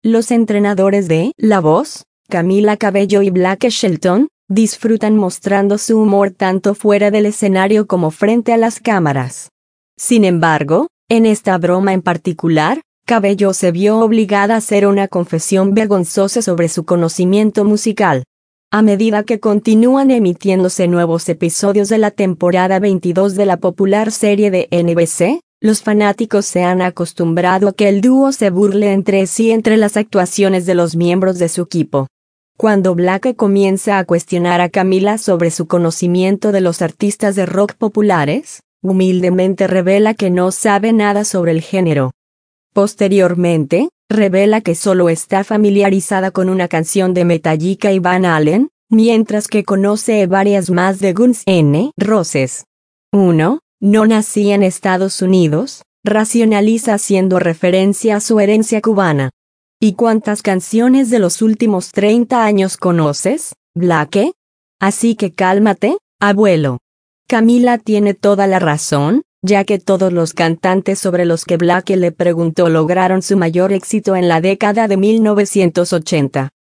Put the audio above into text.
Los entrenadores de La Voz, Camila Cabello y Blake Shelton, disfrutan mostrando su humor tanto fuera del escenario como frente a las cámaras. Sin embargo, en esta broma en particular, Cabello se vio obligada a hacer una confesión vergonzosa sobre su conocimiento musical. A medida que continúan emitiéndose nuevos episodios de la temporada 22 de la popular serie de NBC, los fanáticos se han acostumbrado a que el dúo se burle entre sí entre las actuaciones de los miembros de su equipo. Cuando Blake comienza a cuestionar a Camila sobre su conocimiento de los artistas de rock populares, humildemente revela que no sabe nada sobre el género. Posteriormente, revela que solo está familiarizada con una canción de Metallica y Van Halen, mientras que conoce varias más de Guns N' Roses. 1. No nací en Estados Unidos, racionaliza haciendo referencia a su herencia cubana. ¿Y cuántas canciones de los últimos 30 años conoces, Blake? Así que cálmate, abuelo. Camila tiene toda la razón, ya que todos los cantantes sobre los que Blake le preguntó lograron su mayor éxito en la década de 1980.